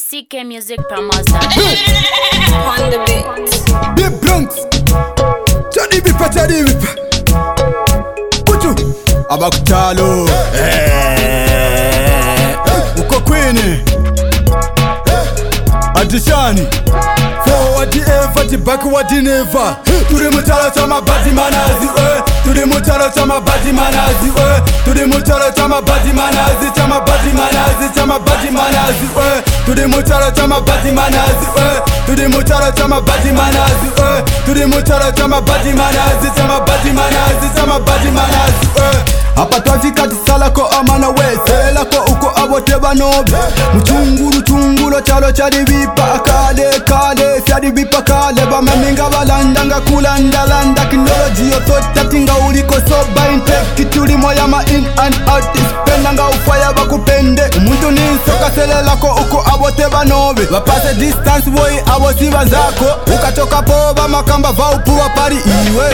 CK Music Promoter. On the beat. Big Bronx. Chadi bipa, chadi bipa. Kuchu. Abakutalo. Uko Queen. Adishani. Forward ever, backward never. Turi mutala chama badi manazi. Turi mutala chama badi manazi. Turi mutala chama badi manazi. Chama badi manazi. Chama badi manazi. Turi mutala chama badi manazi. Turi mutala chama badi manazi. Turi mutala chama badi manazi. Chama badi manazi. Chama badi manazi. Hapa twafika tisala ko amana wesela ko uko abote banobe. Muchunguru chungulo chalo chadi bipa kale fyadi bipa kale bamaminga balandanga kulandalanda kinology yotota tinga uliko soba intake tuli moya ma in and out spendanga ufaya bakupende umuntu ninsoka selela ko uko abote banobe bapase distance boy abosi bazako ukatoka po bamakamba vaupuwa pari iwe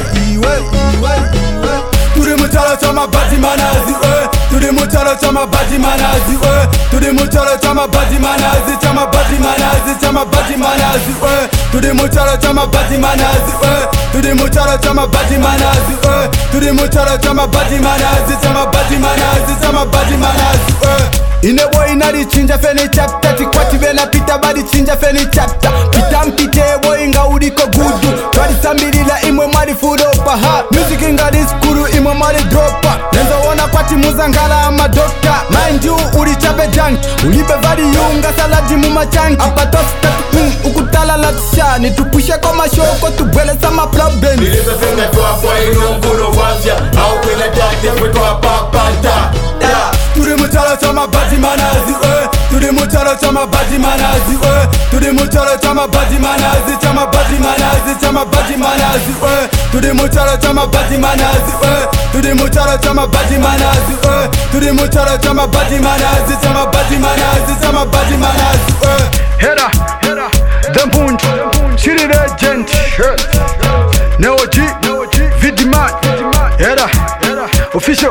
Turi mutala chama badi manazi, Turi mutala chama badi manazi, Turi mutala chama badi manazi, chama badi manazi, chama badi manazi, Turi mutala chama badi manazi, Turi mutala chama badi manazi, Turi mutala chama badi manazi, chama badi manazi, chama badi manazi. Ine boy inari chinja feni chapter tikwati bela pita badi chinja feni chapter pita mpite boy nga uliko gudu twali sambilila imwe mwali fudopa ha music ngadi skuru imwe mwali dropa nenzo wona kwati muzangala ama doctor mind you uri chape junk ulibe vadi yunga saladi mumachanki apatosta ukutala latisha nitupushe kwa mashoko tubwele sama problem Nilipe finga kwa kwa inungulo wazia au kwele dati kwa kwa papanta Turi mutala chama badi manazi, Turi mutala chama badi manazi, Turi mutala chama badi manazi, chama badi manazi, chama badi manazi, Turi mutala chama badi manazi, Turi mutala chama badi manazi, Turi mutala chama badi manazi, chama badi manazi, chama badi manazi. Hera, the punch, City Legend, Neo G, Vidman, Hera, official.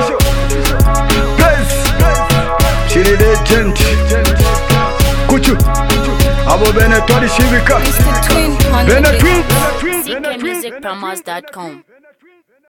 City Legend Kuchu Abo Bene Tori Shivika Mr. Twin on the Bene beat. Twin CKMusicPromos.com